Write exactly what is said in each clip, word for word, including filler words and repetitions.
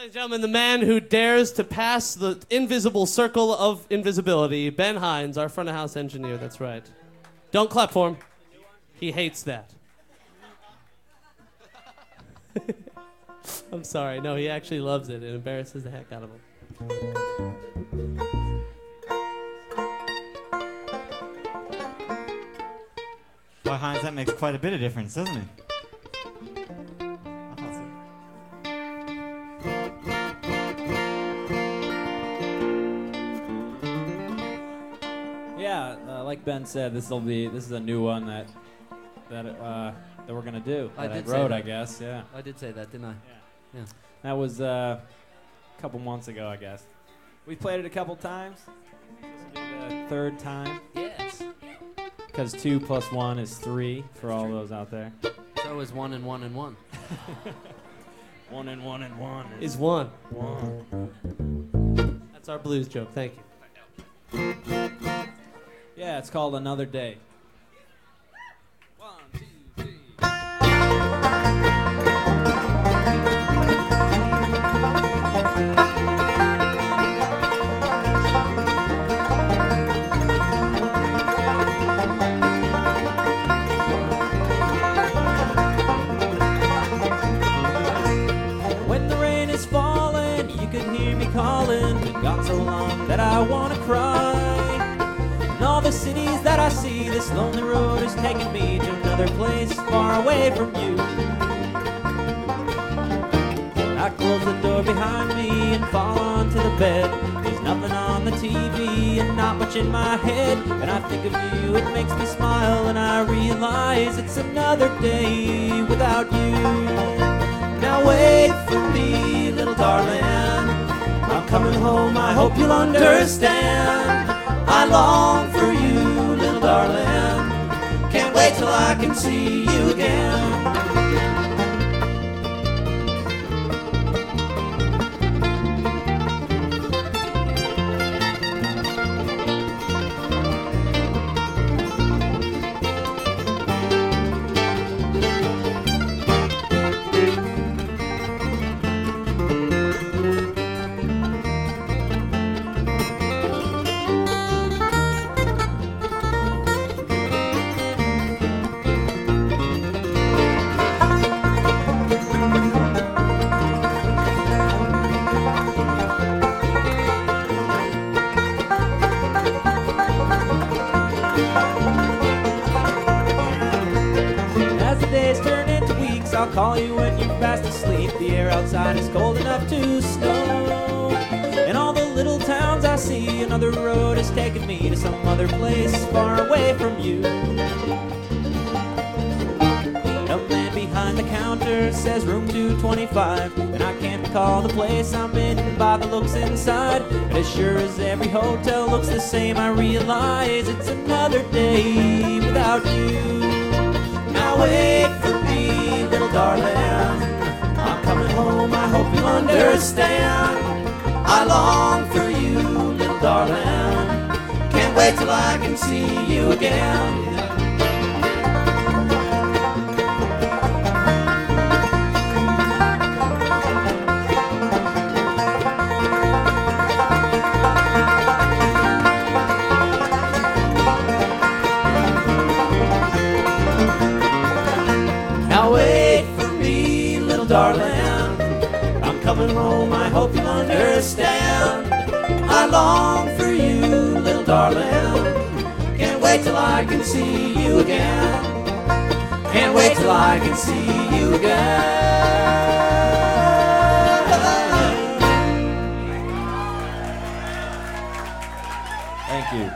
and gentlemen, the man who dares to pass the invisible circle of invisibility, Ben Hines, our front of house engineer. That's right. Don't clap for him. He hates that. I'm sorry. No, he actually loves it. It embarrasses the heck out of him. Well, Hines, that makes quite a bit of difference, doesn't it? Yeah, uh, like Ben said, this will be this is a new one that that uh, that we're gonna do. I that did I wrote, say that. I guess. Yeah. I did say that, didn't I? Yeah. Yeah. That was uh, a couple months ago, I guess. We played it a couple times. This will be the third time. Yes. Because two plus one is three for all those out there. So is one and one and one. One and one and one Is one. One. That's our blues joke. Thank you. Yeah, it's called Another Day. Calling, we've gone so long that I want to cry. And all the cities that I see, this lonely road is taking me to another place far away from you. I close the door behind me and fall onto the bed. There's nothing on the T V and not much in my head. And I think of you, it makes me smile, and I realize it's another day without you. Now wait for me, little darling, I'm coming home, I hope you'll understand. I long for you, little darling, can't wait till I can see you again. I'll call you when you're fast asleep. The air outside is cold enough to snow. In all the little towns I see, another road is taking me to some other place far away from you. A man behind the counter says room two twenty-five, and I can't recall the place I'm in by the looks inside. But as sure as every hotel looks the same, I realize it's another day without you. Now wait for me, little darling, I'm coming home, I hope you'll understand. I long for you, little darling, can't wait till I can see you again. Darling, I'm coming home, I hope you'll understand. I long for you, little darling, can't wait till I can see you again. Can't wait till I can see you again. Thank you.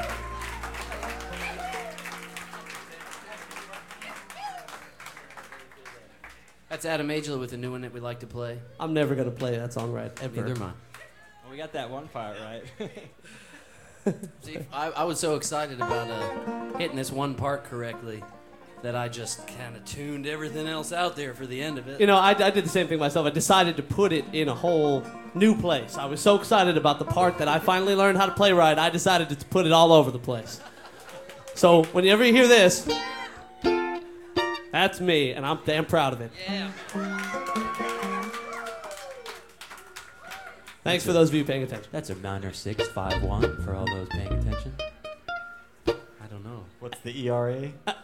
That's Adam Angela with a new one that we like to play. I'm never going to play that song right, ever. Neither am I. Well, we got that one part right. See, I, I was so excited about uh, hitting this one part correctly that I just kind of tuned everything else out there for the end of it. You know, I, I did the same thing myself. I decided to put it in a whole new place. I was so excited about the part that I finally learned how to play right, I decided to put it all over the place. So whenever you hear this, that's me, and I'm damn proud of it. Yeah. Thanks for those of you paying attention. That's a minor six five one for all those paying attention. I don't know. What's the E R A?